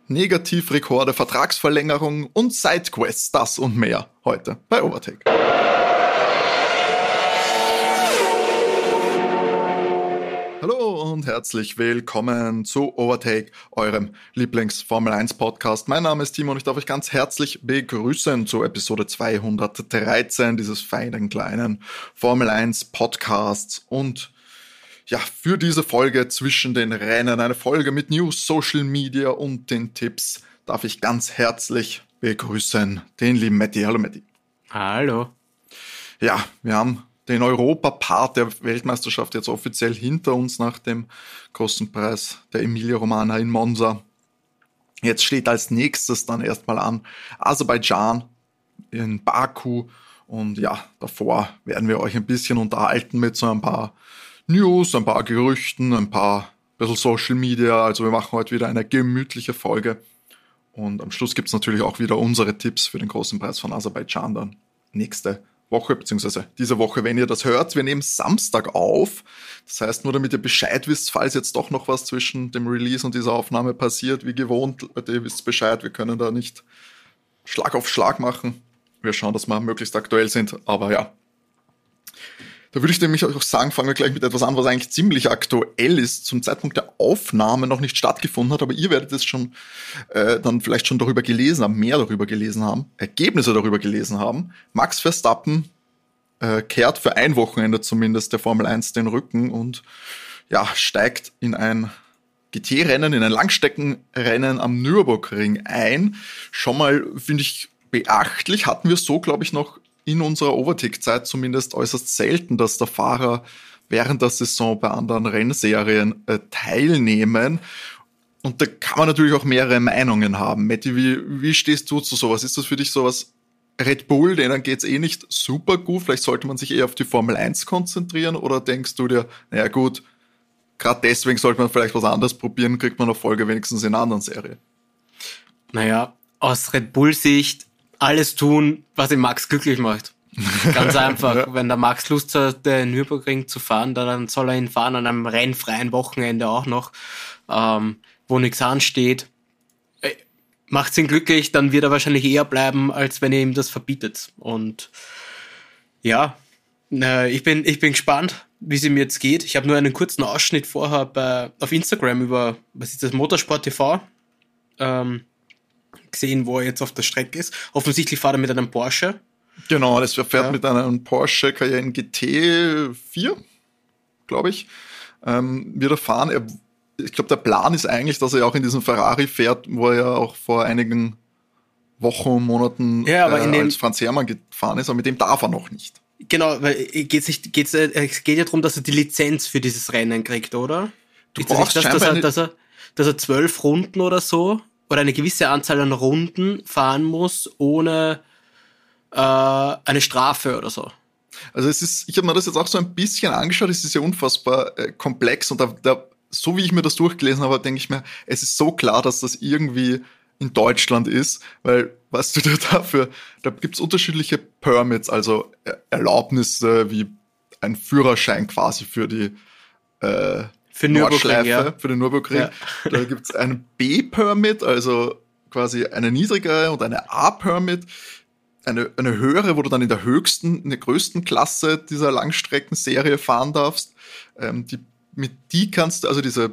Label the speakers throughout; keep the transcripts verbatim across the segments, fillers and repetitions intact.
Speaker 1: Negativrekorde, Vertragsverlängerungen und Sidequests, das und mehr heute bei Overtake. Hallo und herzlich willkommen zu Overtake, eurem Lieblings-Formel eins Podcast. Mein Name ist Timo und ich darf euch ganz herzlich begrüßen zu Episode zweihundertdreizehn dieses feinen kleinen Formel eins Podcasts. Und ja, für diese Folge zwischen den Rennen, eine Folge mit News, Social Media und den Tipps, darf ich ganz herzlich begrüßen den lieben Matti. Hallo Matti.
Speaker 2: Hallo.
Speaker 1: Ja, wir haben den Europa-Part der Weltmeisterschaft jetzt offiziell hinter uns nach dem großen Preis der Emilia-Romagna in Monza. Jetzt steht als nächstes dann erstmal an Aserbaidschan in Baku. Und ja, davor werden wir euch ein bisschen unterhalten mit so ein paar News, ein paar Gerüchten, ein paar bisschen Social Media. Also wir machen heute wieder eine gemütliche Folge. Und am Schluss gibt's natürlich auch wieder unsere Tipps für den großen Preis von Aserbaidschan dann nächste Woche, beziehungsweise diese Woche, wenn ihr das hört. Wir nehmen Samstag auf. Das heißt, nur damit ihr Bescheid wisst, falls jetzt doch noch was zwischen dem Release und dieser Aufnahme passiert, wie gewohnt, Leute, ihr wisst Bescheid, wir können da nicht Schlag auf Schlag machen. Wir schauen, dass wir möglichst aktuell sind, aber ja. Da würde ich nämlich auch sagen, fangen wir gleich mit etwas an, was eigentlich ziemlich aktuell ist, zum Zeitpunkt der Aufnahme noch nicht stattgefunden hat, aber ihr werdet es schon äh, dann vielleicht schon darüber gelesen haben, mehr darüber gelesen haben, Ergebnisse darüber gelesen haben. Max Verstappen äh, kehrt für ein Wochenende zumindest der Formel eins den Rücken und ja, steigt in ein G T-Rennen, in ein Langstreckenrennen am Nürburgring ein. Schon mal, finde ich, beachtlich, hatten wir so, glaube ich, noch in unserer Overtake-Zeit zumindest äußerst selten, dass der Fahrer während der Saison bei anderen Rennserien äh, teilnehmen. Und da kann man natürlich auch mehrere Meinungen haben. Matti, wie, wie stehst du zu sowas? Ist das für dich sowas Red Bull, denen geht's eh nicht super gut? Vielleicht sollte man sich eher auf die Formel eins konzentrieren? Oder denkst du dir, naja gut, gerade deswegen sollte man vielleicht was anderes probieren, kriegt man eine Folge wenigstens in einer anderen Serie?
Speaker 2: Naja, aus Red Bull-Sicht alles tun, was den Max glücklich macht. Ganz einfach. Ja. Wenn der Max Lust hat, den Nürburgring zu fahren, dann soll er ihn fahren an einem rennfreien Wochenende auch noch, ähm, wo nichts ansteht. Macht's ihn glücklich, dann wird er wahrscheinlich eher bleiben, als wenn ihr ihm das verbietet. Und ja, äh, ich bin ich bin gespannt, wie es ihm jetzt geht. Ich habe nur einen kurzen Ausschnitt vorher bei, auf Instagram über, was ist das, Motorsport T V, ähm, gesehen, wo er jetzt auf der Strecke ist. Offensichtlich fährt er mit einem Porsche.
Speaker 1: Genau, das fährt
Speaker 2: ja.
Speaker 1: mit einem Porsche Cayenne G T vier, glaube ich. Ähm, wird er fahren. Er, ich glaube, der Plan ist eigentlich, dass er auch in diesem Ferrari fährt, wo er ja auch vor einigen Wochen und Monaten
Speaker 2: ja, aber in
Speaker 1: äh,
Speaker 2: dem,
Speaker 1: als Franz Herrmann gefahren ist, aber mit dem darf er noch nicht.
Speaker 2: Genau, weil geht's nicht, geht's, es geht ja darum, dass er die Lizenz für dieses Rennen kriegt, oder?
Speaker 1: Du
Speaker 2: ist
Speaker 1: brauchst
Speaker 2: das nicht, dass,
Speaker 1: scheinbar
Speaker 2: er, dass, er, dass er zwölf Runden oder so oder eine gewisse Anzahl an Runden fahren muss, ohne äh, eine Strafe oder so.
Speaker 1: Also es ist, ich habe mir das jetzt auch so ein bisschen angeschaut, es ist ja unfassbar äh, komplex und da, da, so wie ich mir das durchgelesen habe, denke ich mir, es ist so klar, dass das irgendwie in Deutschland ist, weil, weißt du, dafür, da gibt's unterschiedliche Permits, also Erlaubnisse wie ein Führerschein quasi für die äh,
Speaker 2: Für Nürburgring, ja.
Speaker 1: Für den Nürburgring. Ja. Da gibt's einen B-Permit, also quasi eine niedrigere und eine A-Permit, eine, eine höhere, wo du dann in der höchsten, in der größten Klasse dieser Langstreckenserie fahren darfst. Ähm, die, mit die kannst du, also diese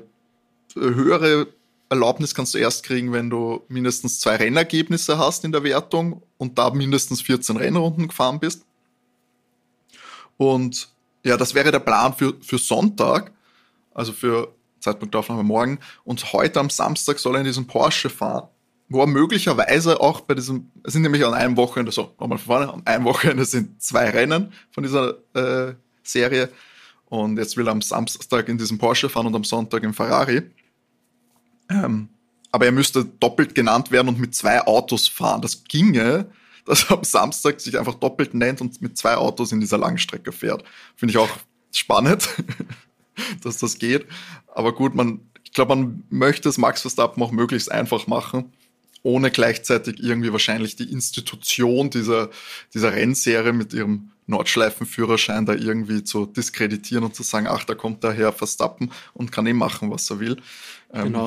Speaker 1: höhere Erlaubnis kannst du erst kriegen, wenn du mindestens zwei Rennergebnisse hast in der Wertung und da mindestens vierzehn Rennrunden gefahren bist. Und ja, das wäre der Plan für, für Sonntag. Also für Zeitpunkt der Aufnahme morgen. Und heute am Samstag soll er in diesem Porsche fahren, wo er möglicherweise auch bei diesem, es sind nämlich an einem Wochenende, so, nochmal von vorne, an einem Wochenende sind zwei Rennen von dieser äh, Serie. Und jetzt will er am Samstag in diesem Porsche fahren und am Sonntag im Ferrari. Ähm, aber er müsste doppelt genannt werden und mit zwei Autos fahren. Das ginge, dass er am Samstag sich einfach doppelt nennt und mit zwei Autos in dieser Langstrecke fährt. Finde ich auch spannend, dass das geht. Aber gut, man, ich glaube, man möchte es Max Verstappen auch möglichst einfach machen, ohne gleichzeitig irgendwie wahrscheinlich die Institution dieser, dieser Rennserie mit ihrem Nordschleifenführerschein da irgendwie zu diskreditieren und zu sagen, ach, da kommt der Herr Verstappen und kann eh machen, was er will.
Speaker 2: Genau.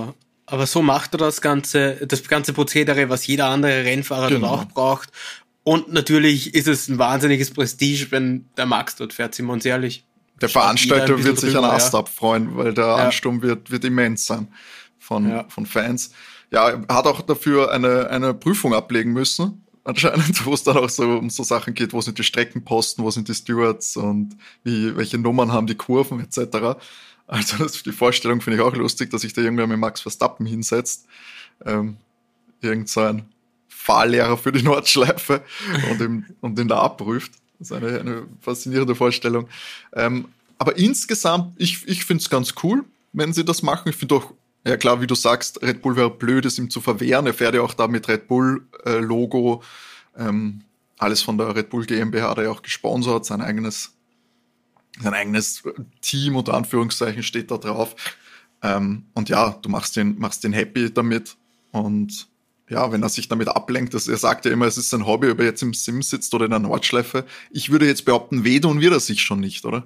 Speaker 2: aber so macht er das ganze, das ganze Prozedere, was jeder andere Rennfahrer
Speaker 1: Genau.
Speaker 2: dort auch braucht. Und natürlich ist es ein wahnsinniges Prestige, wenn der Max dort fährt, sind wir uns ehrlich.
Speaker 1: Der
Speaker 2: Schaut jeder
Speaker 1: Veranstalter
Speaker 2: ein
Speaker 1: wird
Speaker 2: bisschen
Speaker 1: sich an
Speaker 2: drüber,
Speaker 1: Ast
Speaker 2: ja.
Speaker 1: abfreuen, weil der
Speaker 2: Ja.
Speaker 1: Ansturm wird, wird immens sein von,
Speaker 2: Ja.
Speaker 1: von Fans. Ja, er hat auch dafür eine, eine Prüfung ablegen müssen, anscheinend, wo es dann auch so um so Sachen geht, wo sind die Streckenposten, wo sind die Stewards und wie, welche Nummern haben die Kurven et cetera. Also das, die Vorstellung finde ich auch lustig, dass sich da irgendwer mit Max Verstappen hinsetzt. Ähm, irgend so ein Fahrlehrer für die Nordschleife und, ihm, und ihn da abprüft. Das ist eine, eine faszinierende Vorstellung. Ähm, aber insgesamt, ich, ich finde es ganz cool, wenn sie das machen. Ich finde auch, ja klar, wie du sagst, Red Bull wäre blöd, es ihm zu verwehren. Er fährt ja auch da mit Red Bull-Logo, äh, ähm, alles von der Red Bull GmbH, hat er ja auch gesponsert, sein eigenes sein eigenes Team, unter Anführungszeichen, steht da drauf. Ähm, und ja, du machst den, machst den happy damit. Und ja, wenn er sich damit ablenkt, dass er sagt ja immer, es ist sein Hobby, ob er jetzt im Sim sitzt oder in der Nordschleife. Ich würde jetzt behaupten, wehtun wird er sich schon nicht, oder?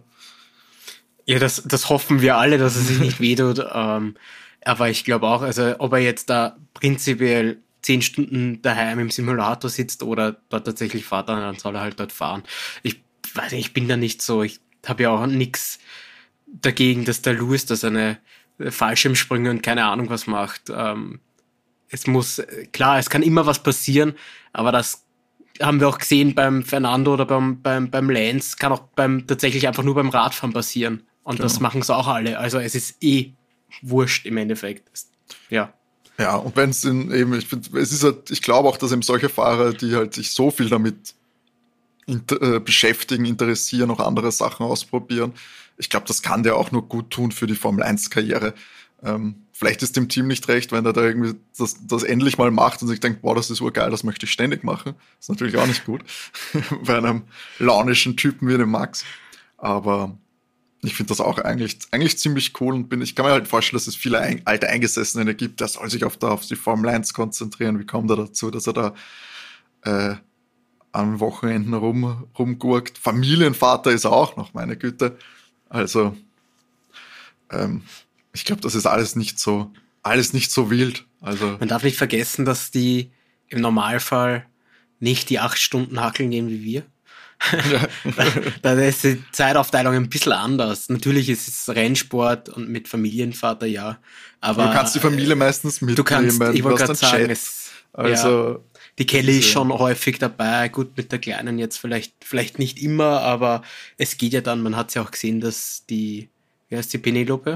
Speaker 2: Ja, das, das hoffen wir alle, dass er sich nicht wehtut. Ähm, aber ich glaube auch, also ob er jetzt da prinzipiell zehn Stunden daheim im Simulator sitzt oder dort tatsächlich fährt, dann soll er halt dort fahren. Ich weiß nicht, ich bin da nicht so, ich habe ja auch nichts dagegen, dass der Lewis da seine Fallschirmsprünge und keine Ahnung was macht. Ähm, es muss, klar, es kann immer was passieren, aber das haben wir auch gesehen beim Fernando oder beim, beim, beim Lance, kann auch beim, tatsächlich einfach nur beim Radfahren passieren. Und
Speaker 1: Genau.
Speaker 2: das machen sie auch alle. Also es ist eh wurscht im Endeffekt. Ja.
Speaker 1: Ja, und wenn es eben, ich finde, es ist halt, ich glaube auch, dass eben solche Fahrer, die halt sich so viel damit inter, äh, beschäftigen, interessieren, auch andere Sachen ausprobieren. Ich glaube, das kann der auch nur gut tun für die Formel eins Karriere. Ähm, vielleicht ist dem Team nicht recht, wenn er da irgendwie das, das endlich mal macht und sich denkt, boah, das ist urgeil, das möchte ich ständig machen. Das ist natürlich auch nicht gut bei einem launischen Typen wie dem Max. Aber ich finde das auch eigentlich, eigentlich ziemlich cool und bin, ich kann mir halt vorstellen, dass es viele ein, alte Eingesessene gibt, der soll sich auf, der, auf die Formel eins konzentrieren. Wie kommt er dazu, dass er da äh, an Wochenenden rum, rumgurkt? Familienvater ist er auch noch, meine Güte. Also, ähm, ich glaube, das ist alles nicht so, alles nicht so wild. Also,
Speaker 2: Man darf nicht vergessen, dass die im Normalfall nicht die acht Stunden hackeln gehen wie wir. Da ist die Zeitaufteilung ein bisschen anders. Natürlich ist es Rennsport und mit Familienvater, ja. Aber
Speaker 1: du kannst die Familie meistens mitnehmen.
Speaker 2: Du kannst, ich wollte
Speaker 1: du
Speaker 2: gerade
Speaker 1: hast einen
Speaker 2: sagen,
Speaker 1: Chat.
Speaker 2: es,
Speaker 1: Also,
Speaker 2: ja, die Kelly ist
Speaker 1: diese-
Speaker 2: schon häufig dabei. Gut, mit der Kleinen jetzt vielleicht, vielleicht nicht immer, aber es geht ja dann, man hat ja auch gesehen, dass die, wie heißt die, Penelope?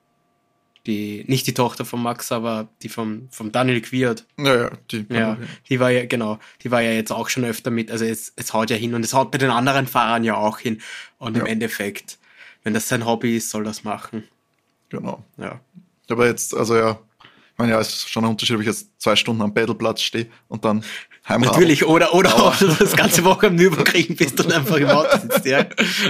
Speaker 2: Die, nicht die Tochter von Max, aber die vom, vom Daniel Quiert.
Speaker 1: Naja, die,
Speaker 2: Ja, die war ja, genau, die war ja jetzt auch schon öfter mit, also es, es haut ja hin und es haut bei den anderen Fahrern ja auch hin. Und im
Speaker 1: Ja.
Speaker 2: Endeffekt, wenn das sein Hobby ist, soll das machen.
Speaker 1: genau.
Speaker 2: Ja.
Speaker 1: Aber jetzt, also ja, ich meine, ja, es ist schon ein Unterschied, ob ich jetzt zwei Stunden am Pedalplatz stehe und dann heimradel.
Speaker 2: Natürlich, oder, oder auch du das ganze Woche am Nürburgring bist und einfach im Auto sitzt, ja.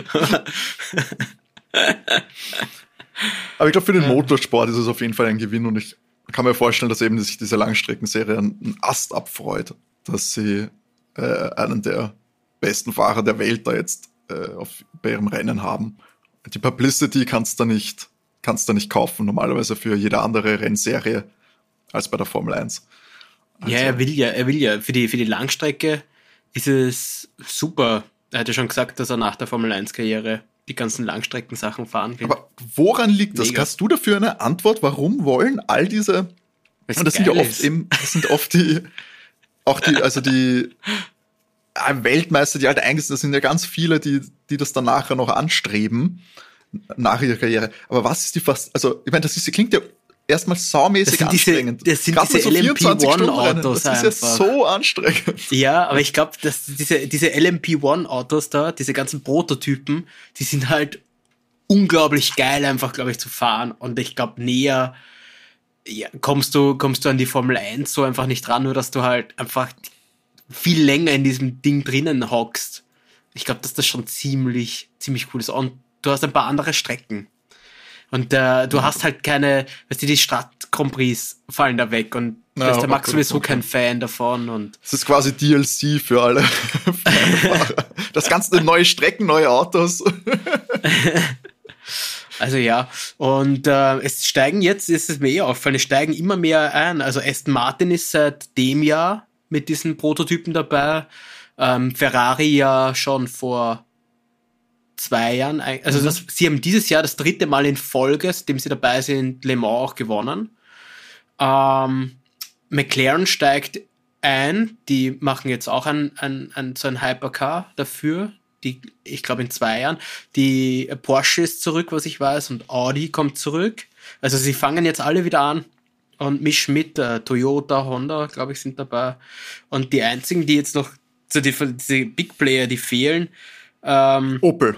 Speaker 1: Aber ich glaube, für den Motorsport ist es auf jeden Fall ein Gewinn und ich kann mir vorstellen, dass eben sich diese Langstreckenserie einen Ast abfreut, dass sie äh, einen der besten Fahrer der Welt da jetzt äh, auf, bei ihrem Rennen haben. Die Publicity kannst du nicht, kannst du nicht kaufen, normalerweise für jede andere Rennserie als bei der Formel eins. Also,
Speaker 2: Ja, er will ja, er will ja. Für die, für die Langstrecke ist es super. Er hat ja schon gesagt, dass er nach der Formel eins Karriere die ganzen Langstreckensachen fahren will.
Speaker 1: aber woran liegt das?
Speaker 2: Mega.
Speaker 1: Hast du dafür eine Antwort? Warum wollen all diese,
Speaker 2: Weil's
Speaker 1: und das sind ja
Speaker 2: geil
Speaker 1: oft
Speaker 2: ist.
Speaker 1: eben, das sind oft die, auch die, also die äh, Weltmeister, die halt eingesetzt, das sind ja ganz viele, die, die das dann nachher noch anstreben, nach ihrer Karriere. Aber was ist die fast, also, ich meine, das ist, klingt ja erstmal saumäßig
Speaker 2: Das sind diese-
Speaker 1: anstrengend.
Speaker 2: das sind
Speaker 1: Gerade
Speaker 2: diese
Speaker 1: mit so vierundzwanzig Stunden Rennen,
Speaker 2: L M P eins Autos
Speaker 1: das ist ja
Speaker 2: einfach.
Speaker 1: so anstrengend.
Speaker 2: Ja, aber ich glaube, dass diese, diese L M P eins Autos da, diese ganzen Prototypen, die sind halt unglaublich geil einfach, glaube ich, zu fahren. Und ich glaube, näher ja, kommst du, kommst du an die Formel eins so einfach nicht ran, nur dass du halt einfach viel länger in diesem Ding drinnen hockst. Ich glaube, dass das schon ziemlich, ziemlich cool ist. Und du hast ein paar andere Strecken. Und äh, du hast halt keine, weißt du, die Stadt-Grand Prix fallen da weg und
Speaker 1: Ja,
Speaker 2: da ist der Max
Speaker 1: okay,
Speaker 2: sowieso
Speaker 1: okay.
Speaker 2: kein Fan davon und
Speaker 1: Das ist quasi D L C für alle Fahrer. Das ganze neue Strecken, neue Autos.
Speaker 2: Also ja, und äh, es steigen jetzt, ist es mir eh aufgefallen, es steigen immer mehr ein. Also Aston Martin ist seit dem Jahr mit diesen Prototypen dabei. Ähm, Ferrari ja schon vor zwei Jahren. Also mhm. das, sie haben dieses Jahr das dritte Mal in Folge, seitdem sie dabei sind, Le Mans auch gewonnen. Ähm, McLaren steigt ein, die machen jetzt auch ein, ein, ein, so ein Hypercar dafür. Die, ich glaube in zwei Jahren. Die Porsche ist zurück, was ich weiß, und Audi kommt zurück. Also sie fangen jetzt alle wieder an und mischen mit. Äh, Toyota, Honda, glaube ich, sind dabei. Und die einzigen, die jetzt noch, so die, diese Big Player, die fehlen. Ähm,
Speaker 1: Opel.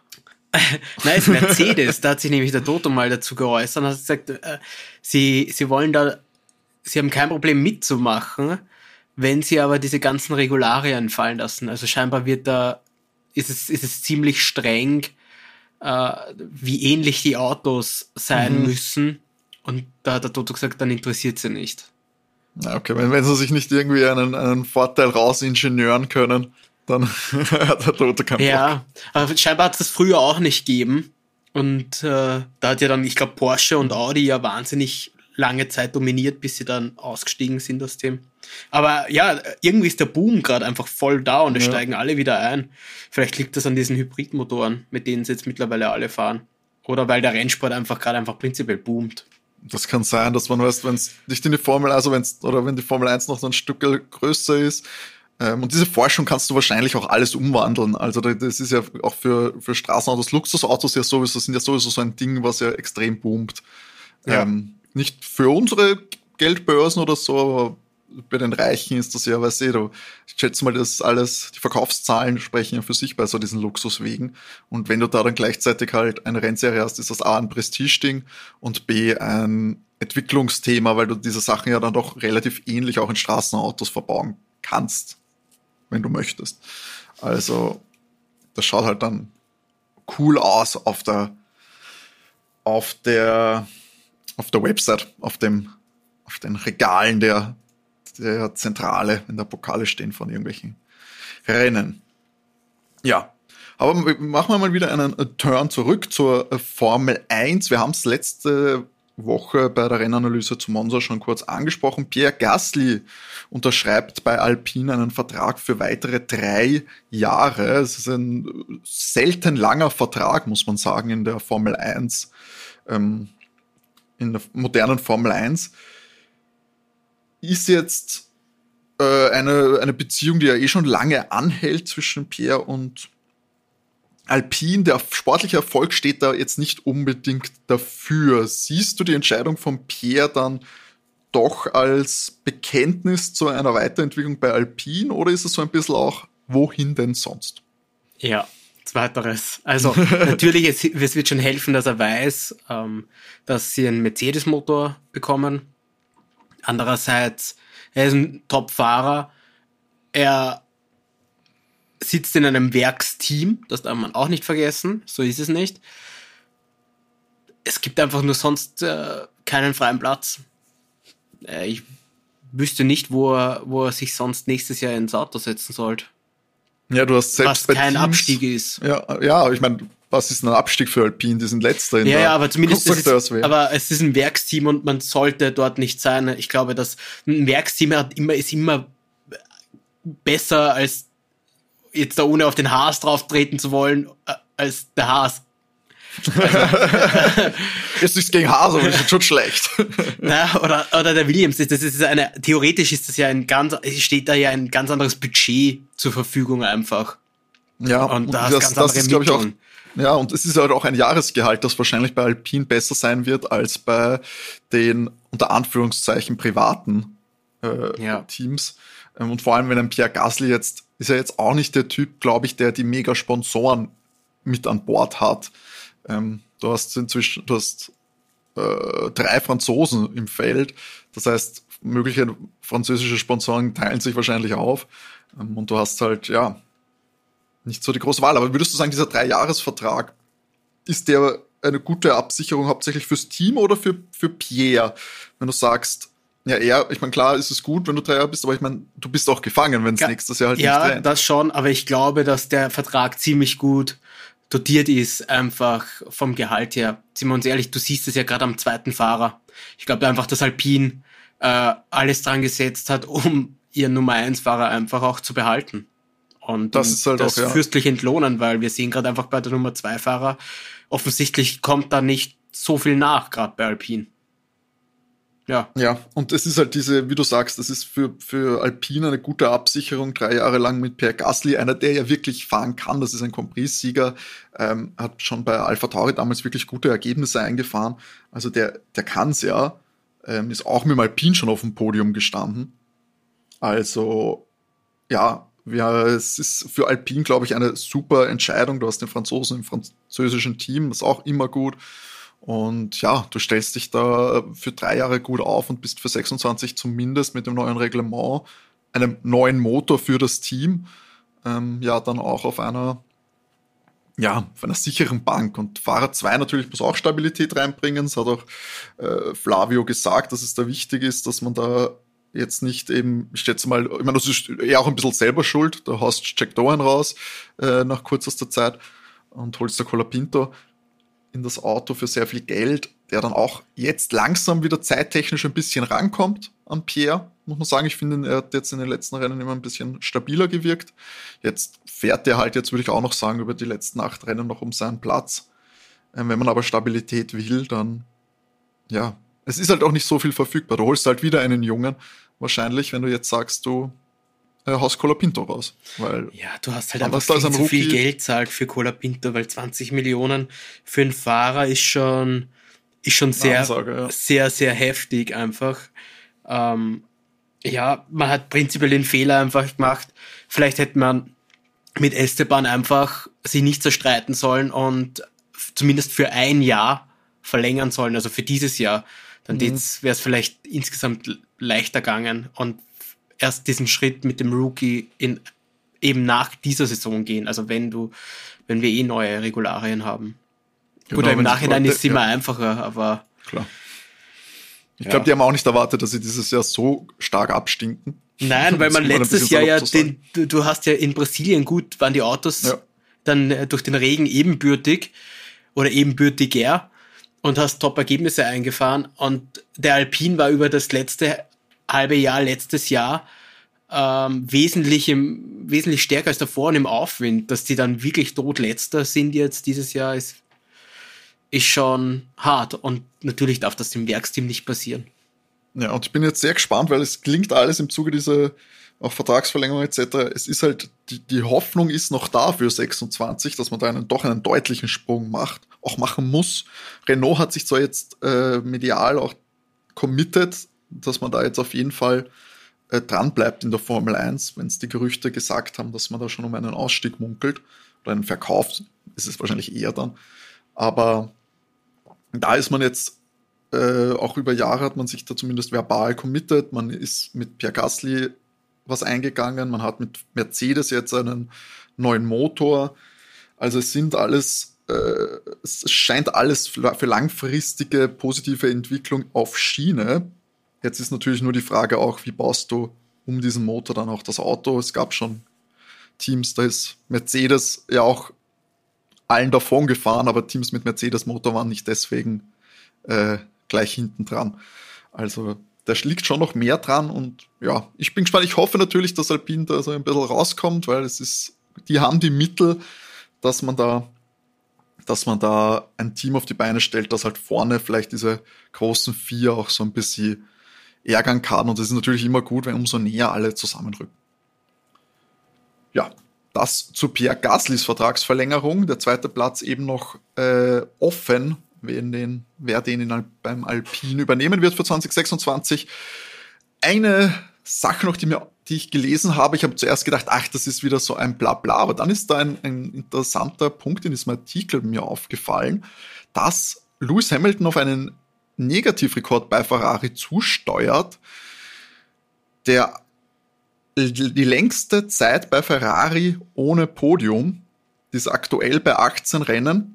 Speaker 2: Nein, ist Mercedes. Da hat sich nämlich der Toto mal dazu geäußert und hat gesagt, äh, sie, sie wollen da, sie haben kein Problem mitzumachen, wenn sie aber diese ganzen Regularien fallen lassen. Also scheinbar wird da ist es, ist es ziemlich streng, äh, wie ähnlich die Autos sein mhm. müssen. Und da hat der Toto gesagt, dann interessiert sie nicht.
Speaker 1: Na okay, wenn, wenn sie sich nicht irgendwie einen, einen Vorteil rausingenieuren können, dann hat der Toto keinen Bock.
Speaker 2: Ja, aber scheinbar hat es das früher auch nicht gegeben. Und äh, da hat ja dann, ich glaube, Porsche und Audi ja wahnsinnig lange Zeit dominiert, bis sie dann ausgestiegen sind aus dem. Aber ja, irgendwie ist der Boom gerade einfach voll da und es ja. steigen alle wieder ein. Vielleicht liegt das an diesen Hybridmotoren, mit denen sie jetzt mittlerweile alle fahren. Oder weil der Rennsport einfach gerade einfach prinzipiell boomt.
Speaker 1: Das kann sein, dass man weißt, wenn es nicht in die Formel, also wenn es, oder wenn die Formel eins noch so ein Stück größer ist, ähm, und diese Forschung kannst du wahrscheinlich auch alles umwandeln. Also das ist ja auch für, für Straßenautos, Luxusautos ja sowieso, sind ja sowieso so ein Ding, was ja extrem boomt. Ja. Ähm, nicht für unsere Geldbörsen oder so, aber bei den Reichen ist das ja, weißt du, ich schätze mal, das alles, die Verkaufszahlen sprechen ja für sich bei so diesen Luxuswegen. Und wenn du da dann gleichzeitig halt eine Rennserie hast, ist das A ein Prestige-Ding und B ein Entwicklungsthema, weil du diese Sachen ja dann doch relativ ähnlich auch in Straßenautos verbauen kannst, wenn du möchtest. Also, das schaut halt dann cool aus auf der, auf der, auf der Website, auf dem, auf den Regalen der, der Zentrale, wenn da Pokale stehen von irgendwelchen Rennen. Ja, aber machen wir mal wieder einen Turn zurück zur Formel eins. Wir haben es letzte Woche bei der Rennanalyse zu Monza schon kurz angesprochen. Pierre Gasly unterschreibt bei Alpine einen Vertrag für weitere drei Jahre. Es ist ein selten langer Vertrag, muss man sagen, in der Formel eins, ähm, in der modernen Formel eins. Ist jetzt äh, eine, eine Beziehung, die ja eh schon lange anhält zwischen Pierre und Alpine. Der sportliche Erfolg steht da jetzt nicht unbedingt dafür. Siehst du die Entscheidung von Pierre dann doch als Bekenntnis zu einer Weiterentwicklung bei Alpine oder ist es so ein bisschen auch, wohin denn sonst?
Speaker 2: Ja, zweiteres. Also natürlich, es, es wird schon helfen, dass er weiß, ähm, dass sie einen Mercedes-Motor bekommen. Andererseits, er ist ein Top-Fahrer. Er sitzt in einem Werksteam, das darf man auch nicht vergessen. So ist es nicht. Es gibt einfach nur sonst äh, keinen freien Platz. Äh, ich wüsste nicht, wo er, wo er sich sonst nächstes Jahr ins Auto setzen sollte.
Speaker 1: Ja, du hast selbst
Speaker 2: was
Speaker 1: bei
Speaker 2: kein
Speaker 1: Teams,
Speaker 2: Abstieg ist.
Speaker 1: Ja, ja, ich meine, was ist ein Abstieg für Alpine? Die sind letzter in
Speaker 2: ja,
Speaker 1: der
Speaker 2: ja, aber zumindest ist es,
Speaker 1: wäre.
Speaker 2: aber es ist ein Werksteam und man sollte dort nicht sein. Ich glaube, dass ein Werksteam hat immer, ist immer besser als jetzt da ohne auf den Haas drauf treten zu wollen, äh, als der Haas.
Speaker 1: Also, ist nichts gegen Haas, aber ist schon schlecht.
Speaker 2: Na, oder, oder der Williams, das ist eine, theoretisch ist das ja ein ganz, steht da ja ein ganz anderes Budget zur Verfügung einfach.
Speaker 1: Ja,
Speaker 2: und,
Speaker 1: und
Speaker 2: da
Speaker 1: das,
Speaker 2: ganz
Speaker 1: das ist, glaube ich, auch,
Speaker 2: Mitteln.
Speaker 1: ja, und es ist halt auch ein Jahresgehalt, das wahrscheinlich bei Alpine besser sein wird als bei den, unter Anführungszeichen, privaten äh,
Speaker 2: ja.
Speaker 1: Teams. Und vor allem, wenn ein Pierre Gasly jetzt, ist er jetzt auch nicht der Typ, glaube ich, der die mega Sponsoren mit an Bord hat. Ähm, du hast inzwischen, du hast äh, drei Franzosen im Feld. Das heißt, mögliche französische Sponsoren teilen sich wahrscheinlich auf. Ähm, und du hast halt, ja, nicht so die große Wahl. Aber würdest du sagen, dieser Drei-Jahres-Vertrag, ist der eine gute Absicherung hauptsächlich fürs Team oder für, für Pierre? Wenn du sagst, ja, eher, ich meine, klar ist es gut, wenn du drei Jahre bist, aber ich meine, du bist auch gefangen, wenn es ja, nächstes Jahr halt
Speaker 2: ja,
Speaker 1: nicht rennt.
Speaker 2: Ja, das schon, aber ich glaube, dass der Vertrag ziemlich gut dotiert ist, einfach vom Gehalt her. Sind wir uns ehrlich, du siehst es ja gerade am zweiten Fahrer. Ich glaube einfach, dass Alpine äh, alles dran gesetzt hat, um ihren Nummer eins Fahrer einfach auch zu behalten. Und
Speaker 1: das ist halt
Speaker 2: das
Speaker 1: auch, ja.
Speaker 2: fürstlich entlohnen, weil wir sehen gerade einfach bei der Nummer zwei Fahrer, offensichtlich kommt da nicht so viel nach, gerade bei Alpine. Ja.
Speaker 1: Ja, und es ist halt diese, wie du sagst, das ist für, für Alpine eine gute Absicherung, drei Jahre lang mit Pierre Gasly, einer, der ja wirklich fahren kann, das ist ein Compris-Sieger, ähm, hat schon bei AlphaTauri damals wirklich gute Ergebnisse eingefahren, also der, der kann's ja, ähm, ist auch mit dem Alpine schon auf dem Podium gestanden, also, ja, ja, es ist für Alpine, glaube ich, eine super Entscheidung. Du hast den Franzosen im französischen Team, das ist auch immer gut. Und ja, du stellst dich da für drei Jahre gut auf und bist für sechsundzwanzig zumindest mit dem neuen Reglement, einem neuen Motor für das Team, ähm, ja, dann auch auf einer, ja, auf einer sicheren Bank. Und Fahrer zwei natürlich muss auch Stabilität reinbringen. Das hat auch äh, Flavio gesagt, dass es da wichtig ist, dass man da jetzt nicht eben, ich schätze mal, ich meine, das ist eher auch ein bisschen selber schuld, da hast Jack Doohan raus äh, nach kürzester Zeit und holst der Colapinto in das Auto für sehr viel Geld, der dann auch jetzt langsam wieder zeittechnisch ein bisschen rankommt an Pierre, muss man sagen. Ich finde, er hat jetzt in den letzten Rennen immer ein bisschen stabiler gewirkt. Jetzt fährt er halt, jetzt würde ich auch noch sagen, über die letzten acht Rennen noch um seinen Platz. Äh, wenn man aber Stabilität will, dann, ja, es ist halt auch nicht so viel verfügbar. Du holst halt wieder einen Jungen, wahrscheinlich, wenn du jetzt sagst, du äh, haust Colapinto raus. Weil
Speaker 2: ja, du hast halt einfach viel zu viel Geld zahlt für Colapinto, weil zwanzig Millionen für einen Fahrer ist schon, ist schon sehr, Ansage, ja. sehr, sehr heftig einfach. Ähm, ja, man hat prinzipiell den Fehler einfach gemacht. Vielleicht hätte man mit Esteban einfach sich nicht zerstreiten sollen und zumindest für ein Jahr verlängern sollen, also für dieses Jahr. Dann mhm. wäre es vielleicht insgesamt leichter gegangen und erst diesen Schritt mit dem Rookie in eben nach dieser Saison gehen. Also wenn du, wenn wir eh neue Regularien haben. Genau, Gut, im Nachhinein Leute, ist es immer ja. einfacher, aber
Speaker 1: klar. Ich ja. glaube, die haben auch nicht erwartet, dass sie dieses Jahr so stark abstinken.
Speaker 2: Nein, weil man letztes Jahr ja den, du, du hast ja in Brasilien gut, waren die Autos ja. dann äh, durch den Regen ebenbürtig oder ebenbürtiger und hast Top-Ergebnisse eingefahren und der Alpine war über das letzte halbe Jahr, letztes Jahr ähm, wesentlich im, wesentlich stärker als davor und im Aufwind, dass die dann wirklich todletzter sind jetzt dieses Jahr, ist, ist schon hart und natürlich darf das dem Werksteam nicht passieren.
Speaker 1: Ja, und ich bin jetzt sehr gespannt, weil es klingt alles im Zuge dieser auch Vertragsverlängerung et cetera. Es ist halt, die, die Hoffnung ist noch da für sechsundzwanzig, dass man da einen, doch einen deutlichen Sprung macht, auch machen muss. Renault hat sich zwar jetzt äh, medial auch committed, dass man da jetzt auf jeden Fall äh, dran bleibt in der Formel eins, wenn es die Gerüchte gesagt haben, dass man da schon um einen Ausstieg munkelt oder einen Verkauf, ist es wahrscheinlich eher dann. Aber da ist man jetzt äh, auch über Jahre hat man sich da zumindest verbal committed. Man ist mit Pierre Gasly was eingegangen. Man hat mit Mercedes jetzt einen neuen Motor. Also es sind alles, äh, es scheint alles für, für langfristige positive Entwicklung auf Schiene. Jetzt ist natürlich nur die Frage auch, wie baust du um diesen Motor dann auch das Auto? Es gab schon Teams, da ist Mercedes ja auch allen davon gefahren, aber Teams mit Mercedes-Motor waren nicht deswegen äh, gleich hinten dran. Also da liegt schon noch mehr dran und ja, ich bin gespannt. Ich hoffe natürlich, dass Alpine da so ein bisschen rauskommt, weil es ist, die haben die Mittel, dass man da, dass man da ein Team auf die Beine stellt, das halt vorne vielleicht diese großen vier auch so ein bisschen ärgern kann. Und das ist natürlich immer gut, wenn umso näher alle zusammenrücken. Ja, das zu Pierre Gaslys Vertragsverlängerung. Der zweite Platz eben noch äh, offen, wer den, wer den in, beim Alpine übernehmen wird für zwanzig sechsundzwanzig. Eine Sache noch, die, mir, die ich gelesen habe, ich habe zuerst gedacht, ach, das ist wieder so ein Blabla, aber dann ist da ein, ein interessanter Punkt in diesem Artikel mir aufgefallen, dass Lewis Hamilton auf einen Negativrekord bei Ferrari zusteuert, der die längste Zeit bei Ferrari ohne Podium, die ist aktuell bei achtzehn Rennen.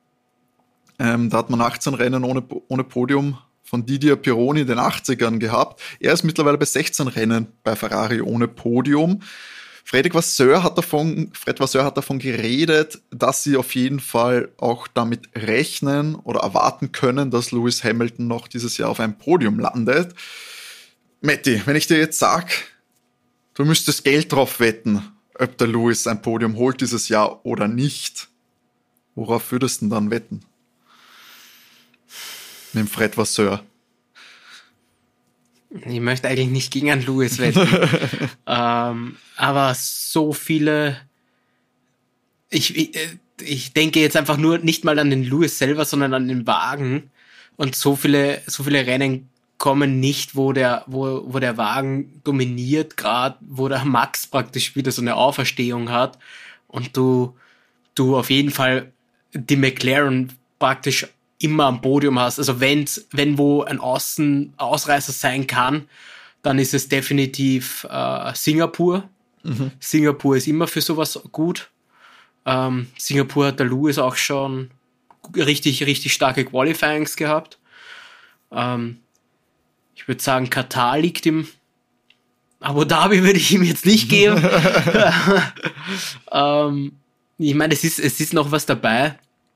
Speaker 1: Ähm, da hat man achtzehn Rennen ohne, ohne Podium von Didier Pironi in den achtzigern gehabt. Er ist mittlerweile bei sechzehn Rennen bei Ferrari ohne Podium. Fredrik Vasseur hat davon, Fred Vasseur hat davon geredet, dass sie auf jeden Fall auch damit rechnen oder erwarten können, dass Lewis Hamilton noch dieses Jahr auf einem Podium landet. Matti, wenn ich dir jetzt sag, du müsstest Geld drauf wetten, ob der Lewis ein Podium holt dieses Jahr oder nicht, worauf würdest du denn dann wetten? Mit dem Fred Vasseur.
Speaker 2: Ich möchte eigentlich nicht gegen einen Lewis wetten. ähm, aber so viele... Ich, ich, ich denke jetzt einfach nur nicht mal an den Lewis selber, sondern an den Wagen. Und so viele, so viele Rennen kommen nicht, wo der, wo, wo der Wagen dominiert, gerade wo der Max praktisch wieder so eine Auferstehung hat. Und du, du auf jeden Fall die McLaren praktisch immer am Podium hast. Also wenn's, wenn wo ein Außen, Ausreißer sein kann, dann ist es definitiv äh, Singapur. Mhm. Singapur ist immer für sowas gut. Ähm, Singapur hat der Lewis auch schon richtig, richtig starke Qualifyings gehabt. Ähm, ich würde sagen, Katar liegt im Abu Dhabi würde ich ihm jetzt nicht geben. ähm, ich meine, es ist, es ist noch was dabei.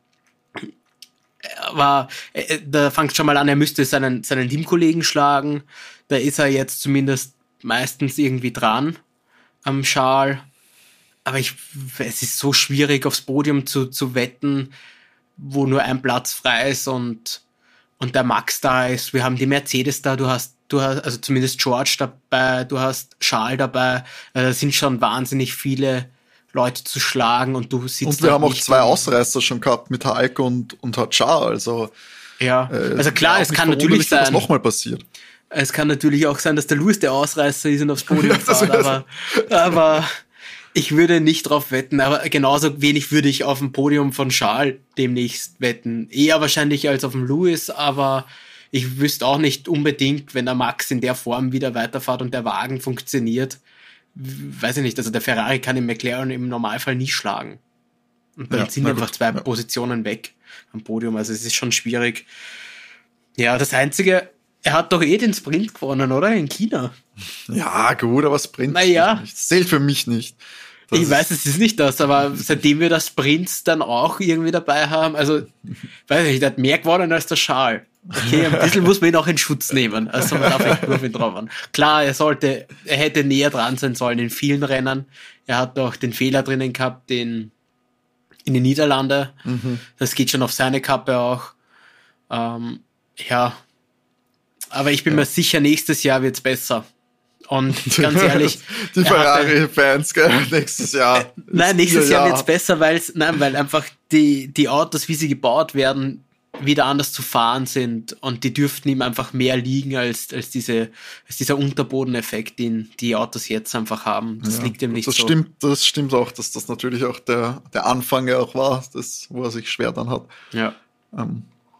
Speaker 2: Aber äh, da fängt schon mal an, er müsste seinen, seinen Teamkollegen schlagen. Da ist er jetzt zumindest meistens irgendwie dran am Charles. Aber ich, es ist so schwierig, aufs Podium zu, zu wetten, wo nur ein Platz frei ist und, und der Max da ist. Wir haben die Mercedes da, du hast, du hast, also zumindest George dabei, du hast Charles dabei. Also da sind schon wahnsinnig viele Leute zu schlagen und du sitzt.
Speaker 1: Und wir haben auch zwei Ausreißer schon gehabt mit Heike und, und Charles, also.
Speaker 2: Ja, äh, also klar, es kann natürlich sein,
Speaker 1: dass nochmal passiert.
Speaker 2: Es kann natürlich auch sein, dass der Lewis der Ausreißer ist und aufs Podium fährt, aber, aber ich würde nicht drauf wetten, aber genauso wenig würde ich auf dem Podium von Charles demnächst wetten. Eher wahrscheinlich als auf dem Lewis, aber ich wüsste auch nicht unbedingt, wenn der Max in der Form wieder weiterfährt und der Wagen funktioniert, weiß ich nicht, also der Ferrari kann den McLaren im Normalfall nie schlagen. Und dann ja, sind einfach zwei ja. Positionen weg am Podium, also es ist schon schwierig. Ja, das Einzige, er hat doch eh den Sprint gewonnen, oder? In China.
Speaker 1: Ja, gut, aber Sprint
Speaker 2: naja.
Speaker 1: nicht. Das zählt für mich nicht.
Speaker 2: Das ich weiß, es ist nicht das, aber seitdem wir das Sprints dann auch irgendwie dabei haben, also, weiß ich nicht, der hat mehr gewonnen als der Charles. Okay, ein bisschen muss man ihn auch in Schutz nehmen. Also man darf echt nur auf ihn drauf an. Klar, er sollte, er hätte näher dran sein sollen in vielen Rennen. Er hat auch den Fehler drinnen gehabt, den in den Niederlanden. Mhm. Das geht schon auf seine Kappe auch. Ähm, ja. Aber ich bin ja. mir sicher, nächstes Jahr wird's besser. Und ganz ehrlich.
Speaker 1: Die Ferrari-Fans, gell, nächstes Jahr.
Speaker 2: Äh, nein, nächstes Jahr, Jahr wird's besser, weil's, nein, weil einfach die, die Autos, wie sie gebaut werden, wieder anders zu fahren sind und die dürften ihm einfach mehr liegen als, als diese, als dieser Unterbodeneffekt, den die Autos jetzt einfach haben. Das ja, liegt ihm nicht
Speaker 1: das
Speaker 2: so.
Speaker 1: Stimmt, das stimmt auch, dass das natürlich auch der, der Anfang ja auch war, das, wo er sich schwer dann hat.
Speaker 2: Ja.
Speaker 1: Ähm,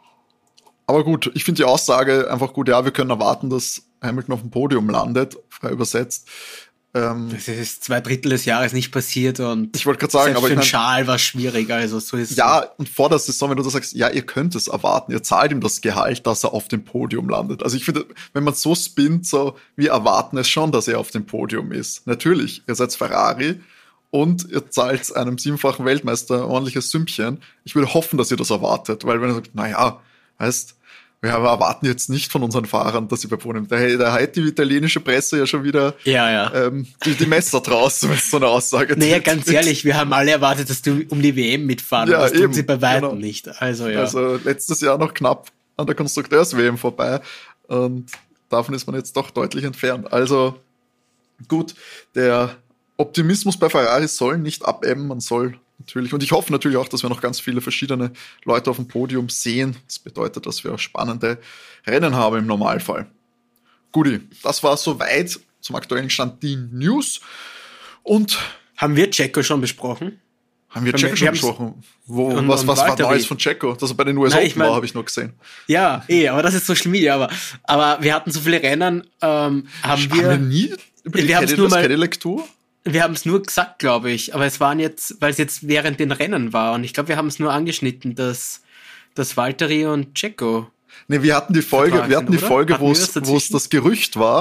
Speaker 1: aber gut, ich finde die Aussage einfach gut, ja, wir können erwarten, dass Hamilton auf dem Podium landet, frei übersetzt.
Speaker 2: Ähm, das ist zwei Drittel des Jahres nicht passiert und
Speaker 1: ich wollte gerade sagen, aber
Speaker 2: für
Speaker 1: ich
Speaker 2: den Charles war es schwierig, also so ist
Speaker 1: ja, so. Und vor der Saison, wenn du da sagst, ja, ihr könnt es erwarten, ihr zahlt ihm das Gehalt, dass er auf dem Podium landet. Also ich finde, wenn man so spinnt, so, wir erwarten es schon, dass er auf dem Podium ist. Natürlich, ihr seid Ferrari und ihr zahlt einem siebenfachen Weltmeister ein ordentliches Sümmchen. Ich würde hoffen, dass ihr das erwartet, weil wenn ihr sagt, naja, heißt, wir erwarten jetzt nicht von unseren Fahrern, dass sie bei Podium. Da, da hat die italienische Presse ja schon wieder
Speaker 2: ja, ja.
Speaker 1: Ähm, die, die Messer draußen, wenn es so eine Aussage
Speaker 2: Naja, ganz ehrlich, wir haben alle erwartet, dass du um die W M mitfahren. Ja, das tun eben, sie bei weitem genau. nicht. Also, ja.
Speaker 1: Also letztes Jahr noch knapp an der Konstrukteurs-W M vorbei und davon ist man jetzt doch deutlich entfernt. Also gut, der Optimismus bei Ferrari soll nicht abebben, man soll natürlich, und ich hoffe natürlich auch, dass wir noch ganz viele verschiedene Leute auf dem Podium sehen. Das bedeutet, dass wir spannende Rennen haben im Normalfall. Guti, das war soweit zum aktuellen Stand die News. Und
Speaker 2: haben wir Checo schon besprochen?
Speaker 1: Haben wir Checo wir, schon besprochen? Wo, und, was und was war Neues von Checo? Dass er bei den U S Nein, Open ich mein, war, habe ich nur gesehen.
Speaker 2: Ja, eh, aber das ist Social Media. Aber, aber wir hatten so viele Rennen. Ähm, haben wir,
Speaker 1: haben wir nie über die
Speaker 2: wir
Speaker 1: Cadillac,
Speaker 2: nur mal,
Speaker 1: Cadillac Tour?
Speaker 2: Wir haben es nur gesagt, glaube ich, aber es waren jetzt, weil es jetzt während den Rennen war und ich glaube, wir haben es nur angeschnitten, dass, dass Valtteri und Checo.
Speaker 1: Nee, wir hatten die Folge, wir hatten die Folge, wo es das, das Gerücht war,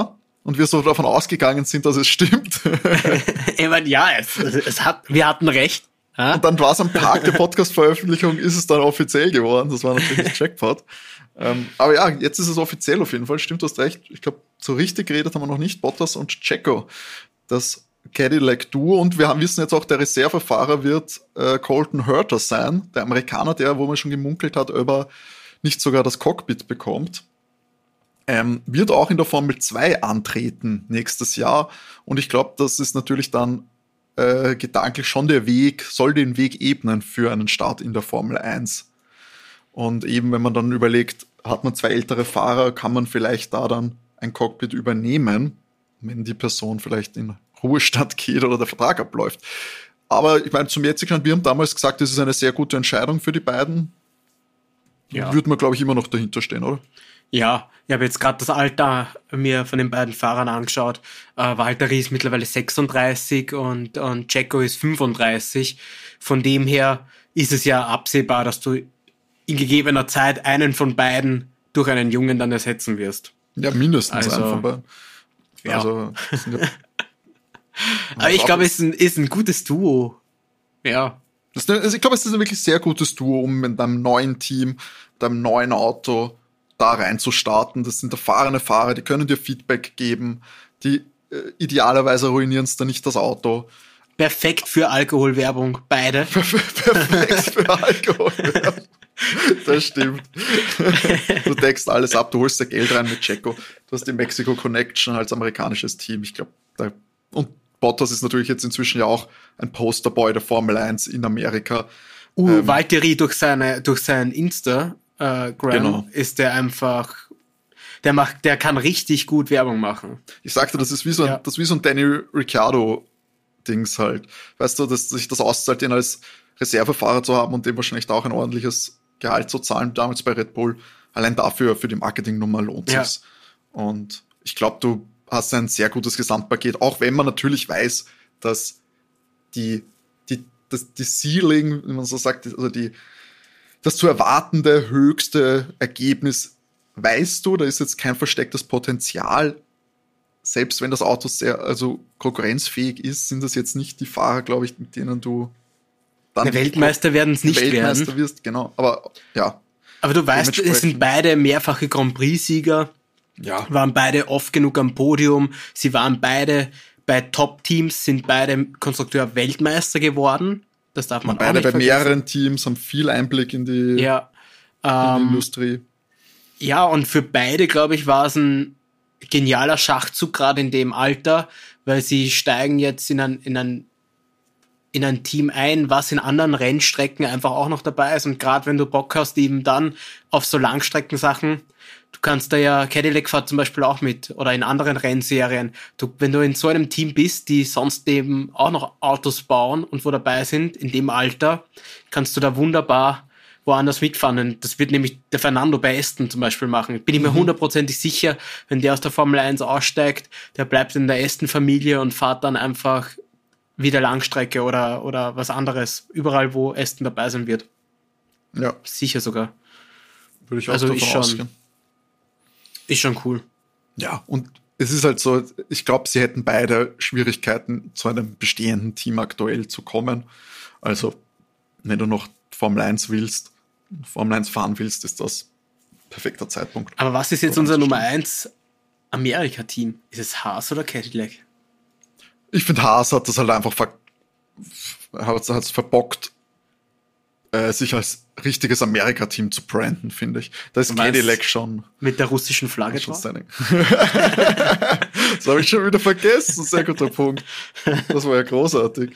Speaker 1: und wir so davon ausgegangen sind, dass es stimmt.
Speaker 2: Ich meine, ja, es, es hat, wir hatten recht. Ja?
Speaker 1: Und dann war es am Tag der Podcast-Veröffentlichung, ist es dann offiziell geworden. Das war natürlich Jackpot. ähm, aber ja, jetzt ist es offiziell auf jeden Fall. Stimmt, du hast recht. Ich glaube, so richtig geredet haben wir noch nicht. Bottas und Checo, das Cadillac-Duo. Und wir haben, wissen jetzt auch, der Reservefahrer wird äh, Colton Herta sein. Der Amerikaner, der, wo man schon gemunkelt hat, ob er nicht sogar das Cockpit bekommt. Ähm, wird auch in der Formel zwei antreten nächstes Jahr. Und ich glaube, das ist natürlich dann äh, gedanklich schon der Weg, soll den Weg ebnen für einen Start in der Formel eins. Und eben, wenn man dann überlegt, hat man zwei ältere Fahrer, kann man vielleicht da dann ein Cockpit übernehmen, wenn die Person vielleicht in Ruhestand geht oder der Vertrag abläuft. Aber ich meine, zum jetzigen Stand, wir haben damals gesagt, das ist eine sehr gute Entscheidung für die beiden. Ja. Würde man, glaube ich, immer noch dahinter stehen, oder?
Speaker 2: Ja, ich habe jetzt gerade das Alter mir von den beiden Fahrern angeschaut. Äh, Valtteri ist mittlerweile sechsunddreißig und, und Checo ist fünfunddreißig. Von dem her ist es ja absehbar, dass du in gegebener Zeit einen von beiden durch einen Jungen dann ersetzen wirst.
Speaker 1: Ja, mindestens
Speaker 2: also,
Speaker 1: einen von beiden.
Speaker 2: Ja.
Speaker 1: Also, ja
Speaker 2: aber ich glaube, es ist ein, ist ein gutes Duo. Ja.
Speaker 1: Das, also ich glaube, es ist ein wirklich sehr gutes Duo, um mit einem neuen Team, mit einem neuen Auto da rein zu starten. Das sind erfahrene Fahrer, die können dir Feedback geben, die äh, idealerweise ruinieren es dann nicht das Auto.
Speaker 2: Perfekt für Alkoholwerbung, beide.
Speaker 1: Perfekt für Alkoholwerbung. Das stimmt. Du deckst alles ab, du holst da Geld rein mit Checo. Du hast die Mexico Connection als amerikanisches Team. Ich glaube, da, und Bottas ist natürlich jetzt inzwischen ja auch ein Posterboy der Formel eins in Amerika.
Speaker 2: Uh,
Speaker 1: ähm,
Speaker 2: Valtteri durch seine, durch sein Instagram äh,
Speaker 1: genau.
Speaker 2: ist der einfach, der macht, der kann richtig gut Werbung machen.
Speaker 1: Ich sagte, das ist wie so ein,
Speaker 2: ja.
Speaker 1: das ist wie so ein Danny Ricciardo-Dings halt. Weißt du, dass sich das auszahlt, den als Reservefahrer zu haben und dem wahrscheinlich auch ein ordentliches Gehalt zu zahlen, damals bei Red Bull. Allein dafür, für die Marketingnummer lohnt
Speaker 2: ja.
Speaker 1: sich's. Und ich glaube, du hast ein sehr gutes Gesamtpaket, auch wenn man natürlich weiß, dass die, die, das, die Ceiling, wie man so sagt, also die, das zu erwartende höchste Ergebnis, weißt du, da ist jetzt kein verstecktes Potenzial. Selbst wenn das Auto sehr, also konkurrenzfähig ist, sind das jetzt nicht die Fahrer, glaube ich, mit denen du dann
Speaker 2: der Weltmeister werden es nicht
Speaker 1: Weltmeister
Speaker 2: werden.
Speaker 1: wirst, genau. Aber ja.
Speaker 2: Aber du weißt, es sind beide mehrfache Grand Prix-Sieger.
Speaker 1: Ja.
Speaker 2: Waren beide oft genug am Podium. Sie waren beide bei Top-Teams, sind beide Konstrukteur-Weltmeister geworden. Das darf man
Speaker 1: beide
Speaker 2: auch nicht
Speaker 1: bei
Speaker 2: vergessen.
Speaker 1: mehreren Teams, haben viel Einblick in die,
Speaker 2: ja,
Speaker 1: in
Speaker 2: ähm,
Speaker 1: die Industrie.
Speaker 2: Ja, und für beide, glaube ich, war es ein genialer Schachzug, gerade in dem Alter, weil sie steigen jetzt in ein, in ein in ein Team ein, was in anderen Rennstrecken einfach auch noch dabei ist. Und gerade wenn du Bock hast, eben dann auf so Langstreckensachen, du kannst da ja, Cadillac fährt zum Beispiel auch mit, oder in anderen Rennserien. Du, wenn du in so einem Team bist, die sonst eben auch noch Autos bauen und wo dabei sind, in dem Alter, kannst du da wunderbar woanders mitfahren. Und das wird nämlich der Fernando bei Aston zum Beispiel machen. Bin ich mir hundertprozentig sicher, wenn der aus der Formel eins aussteigt, der bleibt in der Aston-Familie und fährt dann einfach wieder Langstrecke oder, oder was anderes. Überall, wo Aston dabei sein wird.
Speaker 1: Ja.
Speaker 2: Sicher sogar.
Speaker 1: Würde ich auch
Speaker 2: also
Speaker 1: davon
Speaker 2: ist schon,
Speaker 1: ausgehen.
Speaker 2: Ist schon cool.
Speaker 1: Ja, und es ist halt so, ich glaube, sie hätten beide Schwierigkeiten, zu einem bestehenden Team aktuell zu kommen. Also, wenn du noch Formel eins willst, Formel eins fahren willst, ist das ein perfekter Zeitpunkt.
Speaker 2: Aber was ist jetzt unser Nummer eins Amerika-Team? Ist es Haas oder Cadillac?
Speaker 1: Ich finde, Haas hat das halt einfach ver hat es verbockt, äh, sich als richtiges Amerika-Team zu branden, finde ich. Da ist Cadillac schon...
Speaker 2: Mit der russischen Flagge drauf?
Speaker 1: Das habe ich schon wieder vergessen. Sehr guter Punkt. Das war ja großartig.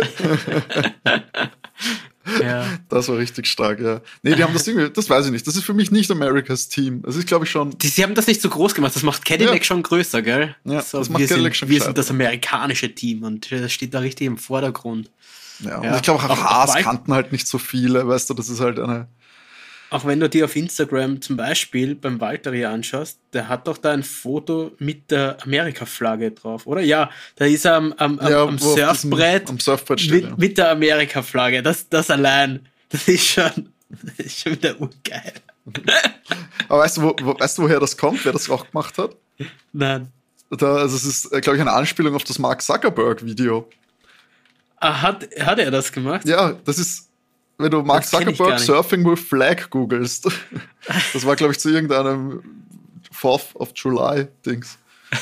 Speaker 2: Ja.
Speaker 1: Das war richtig stark, ja. Nee, die haben das irgendwie, das weiß ich nicht. Das ist für mich nicht Amerikas Team. Das ist, glaube ich, schon.
Speaker 2: Die, sie haben das nicht so groß gemacht. Das macht Cadillac ja. schon größer, gell?
Speaker 1: Ja,
Speaker 2: so,
Speaker 1: das macht
Speaker 2: wir
Speaker 1: Cadillac
Speaker 2: sind,
Speaker 1: schon
Speaker 2: Wir sind das amerikanische Team und das steht da richtig im Vordergrund.
Speaker 1: Ja,
Speaker 2: ja.
Speaker 1: Und ich glaube, auch,
Speaker 2: auch
Speaker 1: Haas
Speaker 2: auch
Speaker 1: kannten halt nicht so viele, weißt du, das ist halt eine.
Speaker 2: Auch wenn du dir auf Instagram zum Beispiel beim Valtteri anschaust, der hat doch da ein Foto mit der Amerika-Flagge drauf, oder? Ja, da ist er am, am,
Speaker 1: ja,
Speaker 2: am Surfbrett,
Speaker 1: diesem, am Surfbrett steht,
Speaker 2: mit,
Speaker 1: ja.
Speaker 2: mit der Amerika-Flagge. Das, das allein, das ist schon, das ist schon wieder urgeil.
Speaker 1: Aber weißt du, wo, wo, weißt du, woher das kommt, wer das auch gemacht hat?
Speaker 2: Nein.
Speaker 1: da, also es ist, glaube ich, eine Anspielung auf das Mark Zuckerberg-Video.
Speaker 2: Ah, hat, hat er das gemacht?
Speaker 1: Ja, das ist, wenn du Mark Zuckerberg Surfing with Flag googelst. Das war, glaube ich, zu irgendeinem Fourth of July-Dings.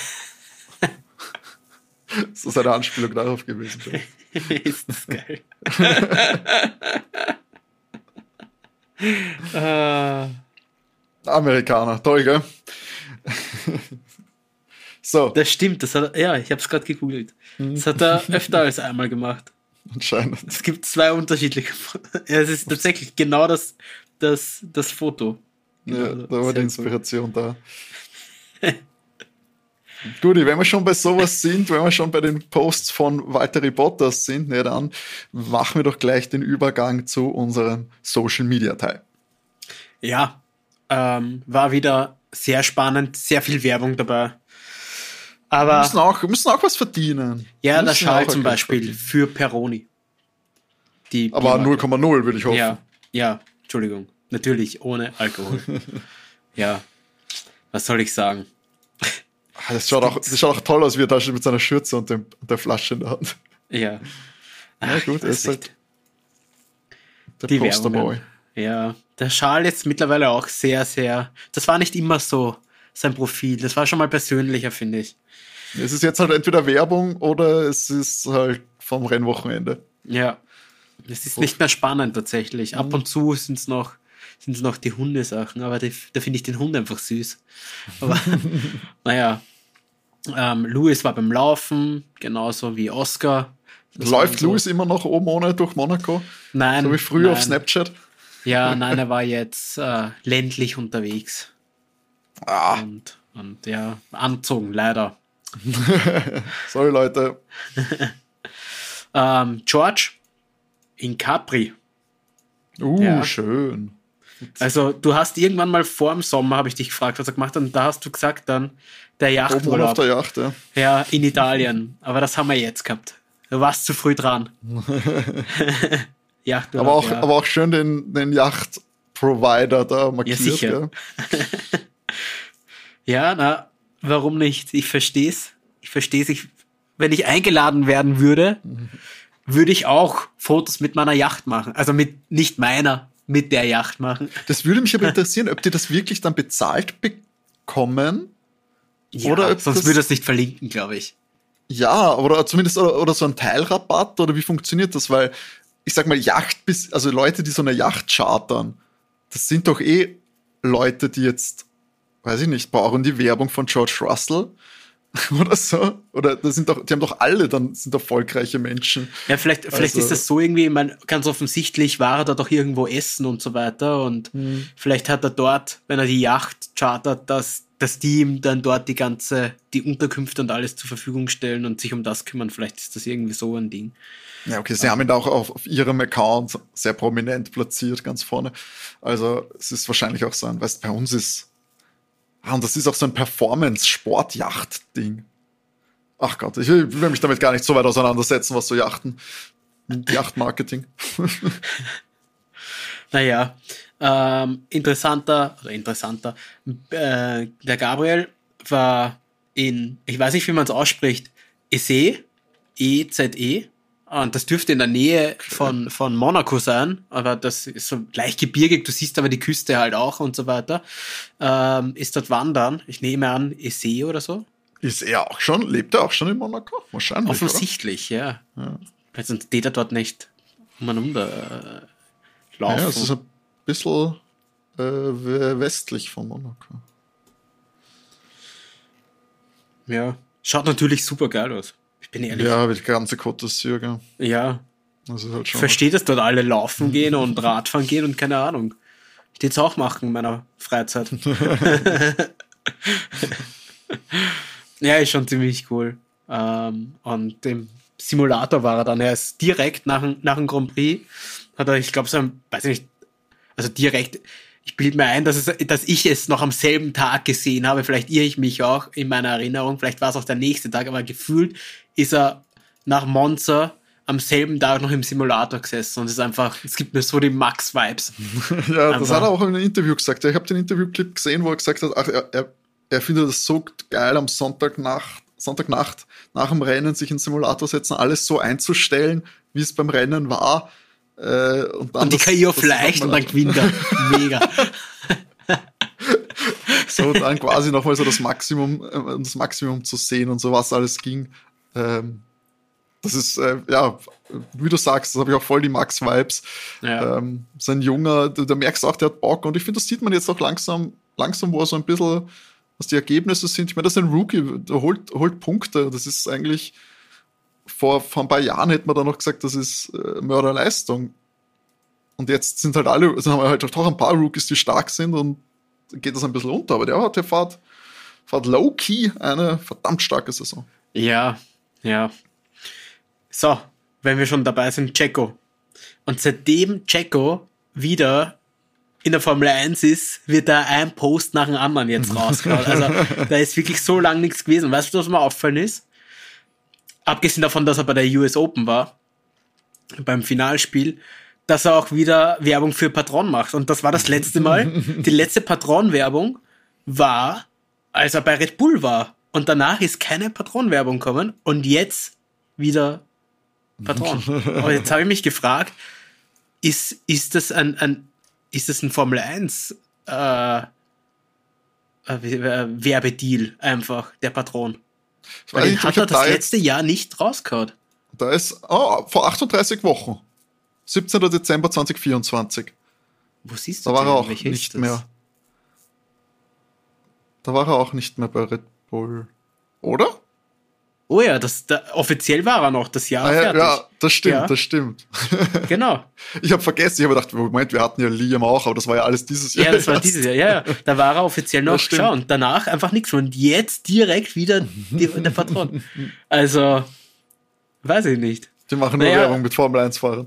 Speaker 1: Das ist eine Anspielung darauf gewesen.
Speaker 2: Ist das geil. uh.
Speaker 1: Amerikaner, toll, gell? So.
Speaker 2: Das stimmt, das hat, ja, ich habe es gerade gegoogelt. Das hat er öfter als einmal gemacht.
Speaker 1: Anscheinend.
Speaker 2: Es gibt zwei unterschiedliche Fotos. Ja, es ist tatsächlich genau das, das, das Foto. Genau,
Speaker 1: ja, da war die Inspiration cool. Da. Guti, wenn wir schon bei sowas sind, wenn wir schon bei den Posts von Valtteri Bottas sind, ne, dann machen wir doch gleich den Übergang zu unserem Social-Media-Teil.
Speaker 2: Ja, ähm, war wieder sehr spannend, sehr viel Werbung dabei. Aber
Speaker 1: wir müssen auch, wir müssen auch was verdienen.
Speaker 2: Ja, der Schal zum Beispiel verdienen. Für Peroni. Die
Speaker 1: Aber null Komma null würde ich hoffen.
Speaker 2: Ja, ja, Entschuldigung. Natürlich ohne Alkohol. Ja, was soll ich sagen?
Speaker 1: Das schaut, auch, das schaut auch toll aus, wie er da steht mit seiner Schürze und, dem, und der Flasche in der Hand.
Speaker 2: Ja.
Speaker 1: Ach, ja, gut, er ist halt der
Speaker 2: die
Speaker 1: Posterboy.
Speaker 2: Ja, der Schal jetzt mittlerweile auch sehr, sehr, das war nicht immer so sein Profil, das war schon mal persönlicher, finde ich.
Speaker 1: Es ist jetzt halt entweder Werbung oder es ist halt vom Rennwochenende.
Speaker 2: Ja, es ist nicht mehr spannend tatsächlich. Ab und zu sind es noch, sind's noch die Hundesachen, aber die, da finde ich den Hund einfach süß. Aber naja, ähm, Lewis war beim Laufen, genauso wie Oscar.
Speaker 1: Das Läuft so. Lewis immer noch oben ohne durch Monaco?
Speaker 2: Nein.
Speaker 1: So wie früher
Speaker 2: nein.
Speaker 1: auf Snapchat?
Speaker 2: Ja, nein, er war jetzt äh, ländlich unterwegs.
Speaker 1: Ah.
Speaker 2: Und, und ja, anzogen, leider.
Speaker 1: Sorry, Leute.
Speaker 2: ähm, George in Capri.
Speaker 1: Uh, ja. Schön.
Speaker 2: Also, du hast irgendwann mal vor dem Sommer, habe ich dich gefragt, was er gemacht hat, und da hast du gesagt dann, der Yachturlaub.
Speaker 1: Oben auf der Yacht, ja.
Speaker 2: Ja, in Italien. Aber das haben wir jetzt gehabt. Du warst zu früh dran. Yachturlaub,
Speaker 1: aber, auch,
Speaker 2: ja.
Speaker 1: aber auch schön den, den Yacht-Provider da markiert.
Speaker 2: Ja, sicher. Ja, na, warum nicht? Ich verstehe es. Ich verstehe es. Wenn ich eingeladen werden würde, mhm. würde ich auch Fotos mit meiner Yacht machen. Also mit, nicht meiner, mit der Yacht machen.
Speaker 1: Das würde mich aber interessieren, ob die das wirklich dann bezahlt bekommen.
Speaker 2: Ja,
Speaker 1: oder ob
Speaker 2: sonst
Speaker 1: das,
Speaker 2: würde das nicht verlinken, glaube ich.
Speaker 1: Ja, oder zumindest oder, oder so ein Teilrabatt, oder wie funktioniert das? Weil, ich sag mal, Yacht, bis, also Leute, die so eine Yacht chartern, das sind doch eh Leute, die jetzt, weiß ich nicht, brauchen die Werbung von George Russell oder so. Oder das sind doch, die haben doch alle dann, sind erfolgreiche Menschen.
Speaker 2: Ja, vielleicht, vielleicht also, ist das so irgendwie, ich meine, ganz offensichtlich war er da doch irgendwo essen und so weiter, und mhm. vielleicht hat er dort, wenn er die Yacht chartert, dass, dass die ihm dann dort die ganze, die Unterkünfte und alles zur Verfügung stellen und sich um das kümmern. Vielleicht ist das irgendwie so ein Ding.
Speaker 1: Ja, okay, sie ja. haben ihn auch auf, auf ihrem Account sehr prominent platziert, ganz vorne. Also, es ist wahrscheinlich auch so ein, weißt, bei uns ist, ah, und das ist auch so ein Performance-Sport-Yacht-Ding. Ach Gott, ich will, will mich damit gar nicht so weit auseinandersetzen, was so Yachten, Yachtmarketing.
Speaker 2: Naja, ähm, interessanter, oder interessanter, äh, der Gabriel war in, ich weiß nicht, wie man es ausspricht, Eze, E Z E, und das dürfte in der Nähe von, von Monaco sein, aber das ist so leicht gebirgig, du siehst aber die Küste halt auch und so weiter. Ähm, ist dort wandern, ich nehme an, Eze oder so.
Speaker 1: Ist er auch schon, lebt er auch schon in Monaco? Wahrscheinlich,
Speaker 2: offensichtlich, ja. ja. Weil sonst geht er dort nicht umeinander äh, laufen.
Speaker 1: Ja, es ist ein bisschen äh, westlich von Monaco.
Speaker 2: Ja, schaut natürlich super geil aus. Ich bin ehrlich.
Speaker 1: Ja, die ganze Côte d'Azur, gell?
Speaker 2: Ja.
Speaker 1: Das ist halt schon
Speaker 2: ich verstehe, dass dort alle laufen gehen und Radfahren gehen und keine Ahnung. Ich würde es auch machen in meiner Freizeit. Ja, ist schon ziemlich cool. Ähm, und im Simulator war er dann. Er ist direkt nach, nach dem Grand Prix, hat er, ich glaube, so ein, weiß ich nicht, also direkt, ich bilde mir ein, dass, es, dass ich es noch am selben Tag gesehen habe. Vielleicht irre ich mich auch in meiner Erinnerung. Vielleicht war es auch der nächste Tag, aber gefühlt ist er nach Monza am selben Tag noch im Simulator gesessen, und es ist einfach, es gibt mir so die Max-Vibes.
Speaker 1: Ja, das einfach. Hat er auch in einem Interview gesagt. Ich habe den Interviewclip gesehen, wo er gesagt hat, ach, er, er er findet es so geil, am Sonntagnacht, Sonntagnacht nach dem Rennen sich in den Simulator setzen, alles so einzustellen, wie es beim Rennen war. Äh, und, dann
Speaker 2: und die
Speaker 1: das,
Speaker 2: K I auf leicht und dann gewinnt er. Mega.
Speaker 1: So, und dann quasi nochmal so das Maximum, äh, das Maximum zu sehen und so, was alles ging. Ähm, das ist, äh, ja, wie du sagst, das habe ich auch voll die Max-Vibes.
Speaker 2: Ja.
Speaker 1: Ähm, so ein Junger, da, da merkst du auch, der hat Bock. Und ich finde, das sieht man jetzt auch langsam, langsam, wo er so ein bisschen, was die Ergebnisse sind. Ich meine, das ist ein Rookie, der holt, holt Punkte. Das ist eigentlich, vor, vor ein paar Jahren hätte man da noch gesagt, das ist äh, Mörderleistung. Und jetzt sind halt alle, also haben wir halt auch ein paar Rookies, die stark sind und geht das ein bisschen unter. Aber der hat, der fährt, fährt low-key eine verdammt starke Saison.
Speaker 2: Ja, ja. So, wenn wir schon dabei sind, Checo. Und seitdem Checo wieder in der Formel eins ist, wird da ein Post nach dem anderen jetzt rausgehauen. Also da ist wirklich so lange nichts gewesen. Weißt du, was mir auffallen ist? Abgesehen davon, dass er bei der U S Open war, beim Finalspiel, dass er auch wieder Werbung für Patron macht. Und das war das letzte Mal. Die letzte Patron-Werbung war, als er bei Red Bull war. Und danach ist keine Patron-Werbung gekommen. Und jetzt wieder Patron. Aber jetzt habe ich mich gefragt, ist, ist das ein, ein, ist das ein Formel eins äh, Werbedeal einfach, der Patron? Weil den hat er das letzte Jahr nicht rausgehauen.
Speaker 1: Da ist, oh, vor achtunddreißig Wochen. siebzehnten Dezember zweitausendvierundzwanzig.
Speaker 2: Wo siehst du
Speaker 1: da war
Speaker 2: den?
Speaker 1: er auch
Speaker 2: Welche
Speaker 1: nicht mehr. Da war er auch nicht mehr bei Red Bull. Oder?
Speaker 2: Oh ja, das, da, offiziell war er noch das Jahr
Speaker 1: ah, ja,
Speaker 2: fertig.
Speaker 1: Ja, das stimmt,
Speaker 2: ja.
Speaker 1: das stimmt.
Speaker 2: Genau.
Speaker 1: Ich habe vergessen, ich habe gedacht, Moment, wir hatten ja Liam auch, aber das war ja alles dieses Jahr.
Speaker 2: Ja, das war dieses Jahr, ja, ja. Da war er offiziell noch, schau, und danach einfach nichts. Und jetzt direkt wieder die, der Patron. Also, weiß ich nicht.
Speaker 1: Die machen nur naja. Werbung mit Formel eins Fahrern.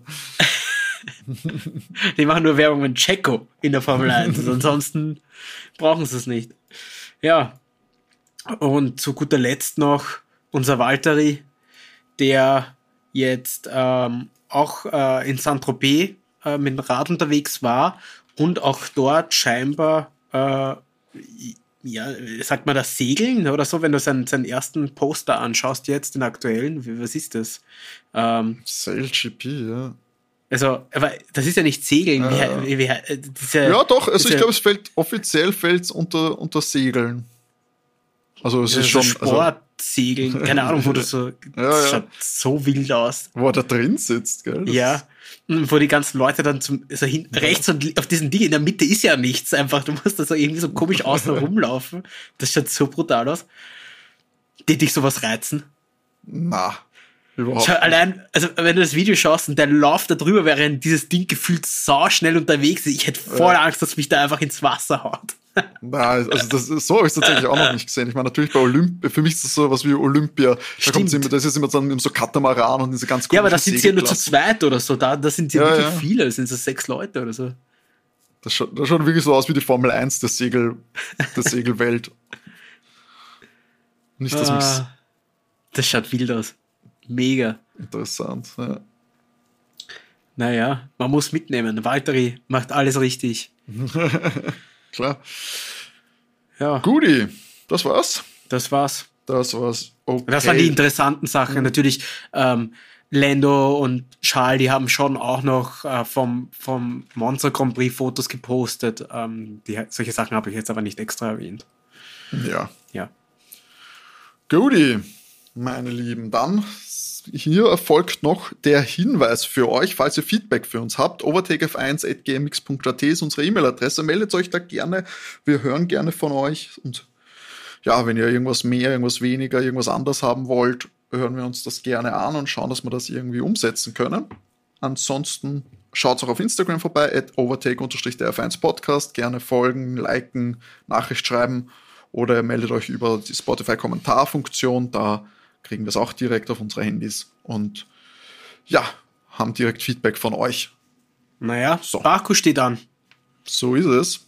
Speaker 2: Die machen nur Werbung mit Checo in der Formel eins. Und ansonsten brauchen sie es nicht. Ja. Und zu guter Letzt noch unser Valtteri, der jetzt ähm, auch äh, in Saint-Tropez äh, mit dem Rad unterwegs war und auch dort scheinbar, äh, ja, sagt man das Segeln oder so, wenn du seinen, seinen ersten Poster anschaust jetzt, den aktuellen, wie, was ist das? Ähm,
Speaker 1: Sail G P, ja.
Speaker 2: Also, aber das ist ja nicht Segeln.
Speaker 1: Ja,
Speaker 2: wie, wie, wie, diese,
Speaker 1: ja doch, also
Speaker 2: diese,
Speaker 1: ich glaube, es fällt, offiziell fällt es unter, unter Segeln. Also es
Speaker 2: ja,
Speaker 1: ist schon...
Speaker 2: Sportsegeln, also, keine Ahnung, wo du so...
Speaker 1: ja,
Speaker 2: das
Speaker 1: ja.
Speaker 2: schaut so wild aus.
Speaker 1: Wo er da drin sitzt, gell? Das
Speaker 2: ja, und wo die ganzen Leute dann zum, also hin, ja. rechts und auf diesem Ding in der Mitte ist ja nichts einfach. Du musst da so irgendwie so komisch außen rumlaufen. Das schaut so brutal aus. Die dich sowas reizen?
Speaker 1: Na, überhaupt
Speaker 2: Schau, allein, also wenn du das Video schaust und der läuft da drüber, während dieses Ding gefühlt sau schnell unterwegs ist, ich hätte voll ja. Angst, dass mich da einfach ins Wasser haut.
Speaker 1: Na, also das ist, so habe ich es tatsächlich auch noch nicht gesehen. Ich meine, natürlich bei Olympia, für mich ist das so was wie Olympia. Da kommt immer, das ist immer dann so Katamaran und diese ganz
Speaker 2: Ja, aber da sind sie ja nur zu zweit oder so. Da, da sind sie ja, wirklich ja. viele, das sind so sechs Leute oder so.
Speaker 1: Das schaut, das schaut wirklich so aus wie die Formel eins der Segel, der Segelwelt. Nicht, dass
Speaker 2: ah,
Speaker 1: mich's
Speaker 2: das schaut wild aus. Mega.
Speaker 1: Interessant, ja.
Speaker 2: Naja, man muss mitnehmen. Valtteri macht alles richtig.
Speaker 1: Klar.
Speaker 2: Ja.
Speaker 1: Guti, das war's.
Speaker 2: Das war's.
Speaker 1: Das war's. Okay.
Speaker 2: Das waren die interessanten Sachen. Mhm. Natürlich, ähm, Lando und Charles, die haben schon auch noch äh, vom, vom Monza Grand Prix Fotos gepostet. Ähm, die, solche Sachen habe ich jetzt aber nicht extra erwähnt.
Speaker 1: Ja.
Speaker 2: Ja.
Speaker 1: Guti, meine Lieben, dann hier erfolgt noch der Hinweis für euch, falls ihr Feedback für uns habt. overtake f eins at g m x punkt a t ist unsere E-Mail-Adresse. Meldet euch da gerne. Wir hören gerne von euch. Und ja, wenn ihr irgendwas mehr, irgendwas weniger, irgendwas anders haben wollt, hören wir uns das gerne an und schauen, dass wir das irgendwie umsetzen können. Ansonsten schaut auch auf Instagram vorbei, at overtake der f eins Podcast. Gerne folgen, liken, Nachricht schreiben oder ihr meldet euch über die Spotify-Kommentarfunktion. Da kriegen wir es auch direkt auf unsere Handys und ja, haben direkt Feedback von euch.
Speaker 2: Naja, so. Baku steht an.
Speaker 1: So ist es.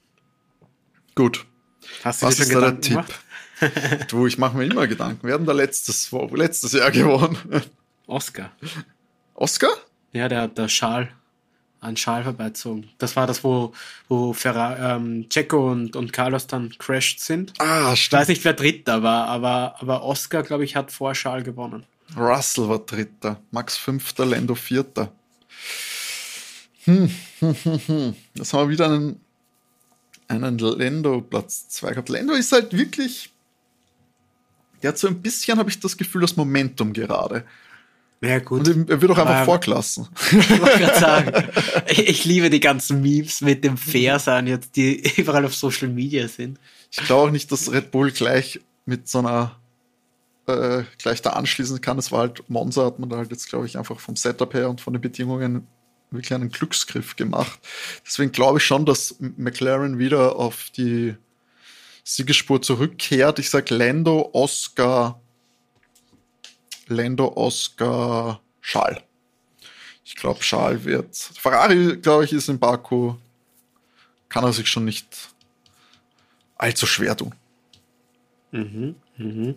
Speaker 1: Gut.
Speaker 2: Hast du
Speaker 1: Was
Speaker 2: dir
Speaker 1: ist
Speaker 2: schon
Speaker 1: da
Speaker 2: Gedanken
Speaker 1: der Tipp? Du, ich mache mir immer Gedanken. Wir hatten da letztes, letztes Jahr gewonnen.
Speaker 2: Oscar.
Speaker 1: Oscar?
Speaker 2: Ja, der hat der Charles an Charles vorbeizogen. Das war das, wo, wo Ferrari, ähm, Checo und, und Carlos dann crashed sind.
Speaker 1: Ah,
Speaker 2: Ich weiß nicht, wer Dritter war, aber, aber Oscar, glaube ich, hat vor Charles gewonnen.
Speaker 1: Russell war Dritter, Max Fünfter, Lando Vierter. Hm, hm, hm, hm. Das haben wir wieder einen, einen Lando Platz zwei gehabt. Lando ist halt wirklich, der hat so ein bisschen, habe ich das Gefühl, das Momentum gerade.
Speaker 2: Ja, gut.
Speaker 1: Und er wird auch einfach
Speaker 2: Aber,
Speaker 1: vorklassen.
Speaker 2: Ich wollte gerade sagen, ich, ich liebe die ganzen Memes mit dem Fair-Sein jetzt, die überall auf Social Media sind.
Speaker 1: Ich glaube auch nicht, dass Red Bull gleich mit so einer äh, gleich da anschließen kann. Das war halt Monza, hat man da halt jetzt, glaube ich, einfach vom Setup her und von den Bedingungen wirklich einen Glücksgriff gemacht. Deswegen glaube ich schon, dass McLaren wieder auf die Siegesspur zurückkehrt. Ich sage Lando, Oscar, Lando, Oscar, Charles. Ich glaube, Charles wird. Ferrari, glaube ich, ist in Baku. Kann er sich schon nicht allzu schwer tun.
Speaker 2: Mhm, mhm.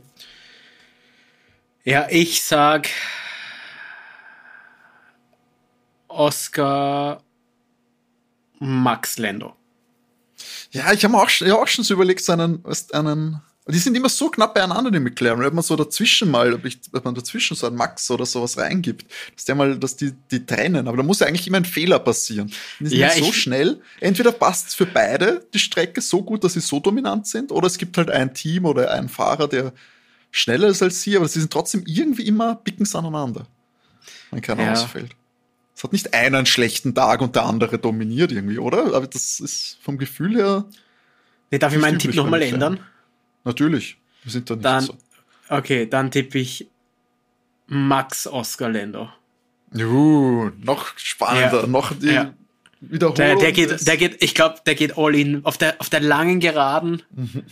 Speaker 2: Ja, ich sag Oscar, Max, Lando.
Speaker 1: Ja, ich habe mir auch, ja, auch schon so überlegt, so einen, einen. Die sind immer so knapp beieinander, die McLaren. Wenn man so dazwischen mal, ob, ich, ob man dazwischen so einen Max oder sowas reingibt, dass der mal, dass die, die trennen. Aber da muss ja eigentlich immer ein Fehler passieren. Die sind
Speaker 2: Ja,
Speaker 1: so
Speaker 2: ich-
Speaker 1: schnell. Entweder passt es für beide die Strecke so gut, dass sie so dominant sind, oder es gibt halt ein Team oder einen Fahrer, der schneller ist als sie, aber sie sind trotzdem irgendwie immer bicken aneinander, wenn keiner
Speaker 2: Ja.
Speaker 1: ausfällt. Es hat nicht einer einen schlechten Tag und der andere dominiert irgendwie, oder? Aber das ist vom Gefühl her
Speaker 2: Nee, darf ich
Speaker 1: Nicht
Speaker 2: meinen
Speaker 1: üblich
Speaker 2: Tipp nochmal
Speaker 1: bei McLaren.
Speaker 2: ändern?
Speaker 1: natürlich. Wir sind da nicht
Speaker 2: Dann,
Speaker 1: so.
Speaker 2: okay, dann tippe ich Max, Oscar, Lando.
Speaker 1: Uh, noch spannender,
Speaker 2: Ja.
Speaker 1: noch die
Speaker 2: Ja.
Speaker 1: Wiederholung.
Speaker 2: Der, der
Speaker 1: des-
Speaker 2: geht, der geht, ich glaube, der geht all in auf der, auf der langen Geraden.
Speaker 1: Mhm.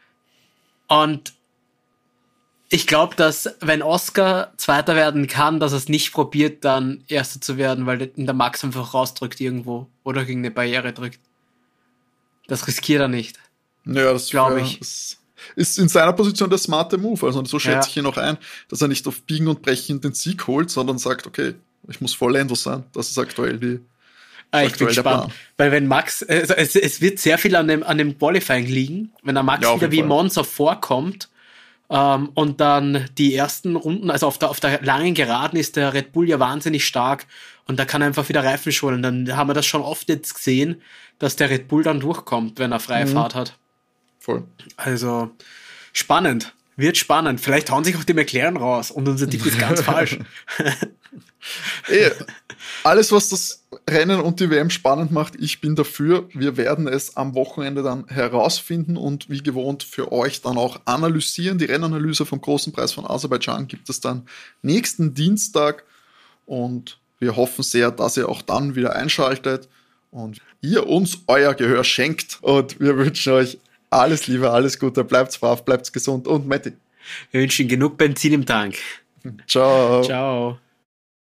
Speaker 2: Und ich glaube, dass wenn Oscar Zweiter werden kann, dass er es nicht probiert, dann Erster zu werden, weil der- der Max einfach rausdrückt irgendwo oder gegen eine Barriere drückt. Das riskiert er nicht.
Speaker 1: Ja, das
Speaker 2: Glaub
Speaker 1: wär-
Speaker 2: ich.
Speaker 1: das ist in seiner Position der smarte Move. Also so schätze
Speaker 2: Ja.
Speaker 1: ich ihn auch ein, dass er nicht auf Biegen und Brechen den Sieg holt, sondern sagt, okay, ich muss voll Lando sein. Das ist aktuell die.
Speaker 2: Ah, ich bin
Speaker 1: aktuell der
Speaker 2: gespannt.
Speaker 1: Plan.
Speaker 2: Weil wenn Max, also es, es wird sehr viel an dem, an dem Qualifying liegen, wenn der Max
Speaker 1: Ja, auf
Speaker 2: wieder
Speaker 1: jeden
Speaker 2: wie
Speaker 1: Fall.
Speaker 2: Monza vorkommt ähm, und dann die ersten Runden, also auf der, auf der langen Geraden ist der Red Bull ja wahnsinnig stark und da kann er einfach wieder Reifen schonen. Dann haben wir das schon oft jetzt gesehen, dass der Red Bull dann durchkommt, wenn er freie
Speaker 1: Mhm.
Speaker 2: Fahrt hat.
Speaker 1: Voll.
Speaker 2: Also spannend, wird spannend. Vielleicht hauen sich auch die McLaren raus und unser Tipp ist ganz falsch.
Speaker 1: Eh, alles, was das Rennen und die W M spannend macht, ich bin dafür. Wir werden es am Wochenende dann herausfinden und wie gewohnt für euch dann auch analysieren. Die Rennanalyse vom Großen Preis von Aserbaidschan gibt es dann nächsten Dienstag und wir hoffen sehr, dass ihr auch dann wieder einschaltet und ihr uns euer Gehör schenkt und wir wünschen euch alles Liebe, alles Gute, bleibt brav, bleibt gesund und Matti.
Speaker 2: Wir wünschen genug Benzin im Tank.
Speaker 1: Ciao.
Speaker 2: Ciao.